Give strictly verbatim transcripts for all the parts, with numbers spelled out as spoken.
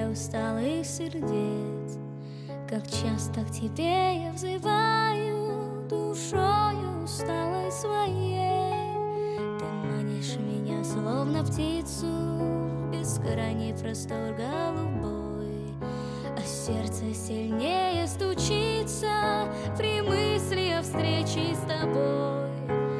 для усталых сердец. Как часто к тебе я взываю, душою усталой своей. Ты манишь меня, словно птицу, в бескрайний простор голубой. А сердце сильнее стучится при мысли о встрече с тобой.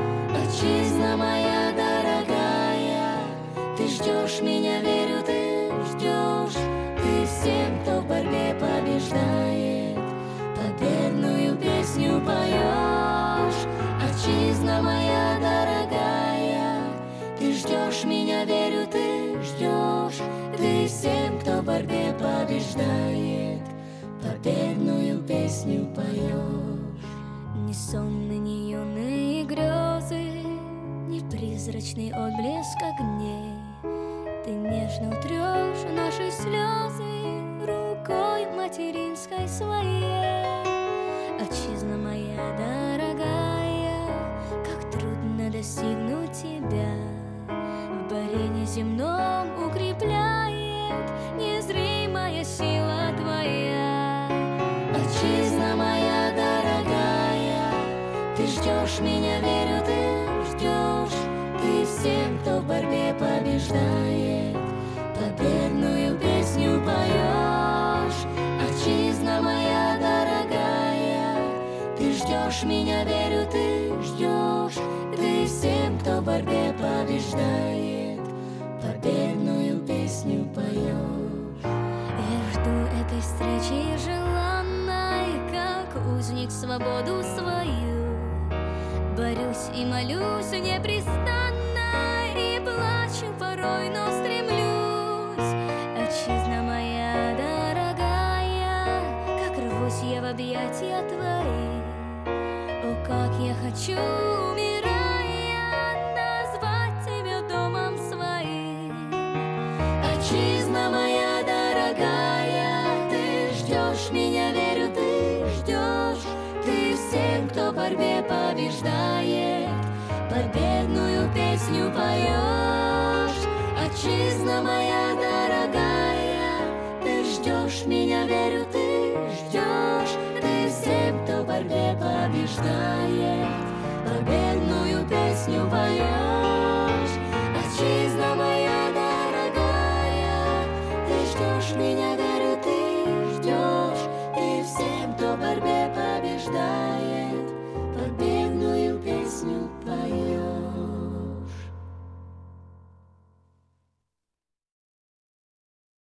Отчизна моя дорогая, ты ждешь меня, верю, ты ждешь. Ты всем, кто в борьбе побеждает, победную песню поешь. Отчизна моя дорогая, ты ждешь меня, верю, ты ждешь. Ты всем, кто в борьбе побеждает, победную песню поешь. Ни сонны, ни юные грезы, ни призрачный отблеск огней. Ты нежно утрешь наши слезы рукой материнской своей. Отчизна моя дорогая, как трудно достигнуть тебя. В борении земном укрепляет незримая сила твоя. Отчизна моя дорогая, ты ждешь меня, верю, ты ждешь. Ты всем, кто в борьбе побеждает, победную песню поешь. Отчизна моя дорогая, ты ждешь меня, верю, ты ждешь. Ты всем, кто в борьбе побеждает, победную песню поешь. Я жду этой встречи желанной, как узник свободу свою. Борюсь и молюсь непрестанно, и плачу порой, но стремлюсь. Отчизна моя дорогая, как рвусь я в объятия твои. О, как я хочу, умирая, назвать тебя домом своим. Отчизна моя дорогая, ты ждешь меня, верю, ты ждешь. Ты всем, кто в борьбе побеждает, победную песню поешь. Отчизна моя дорогая, ты ждешь меня, верю, ты ждешь. Ты всем, кто в борьбе побеждает, победную песню поешь. Отчизна моя дорогая, ты ждешь меня, верю,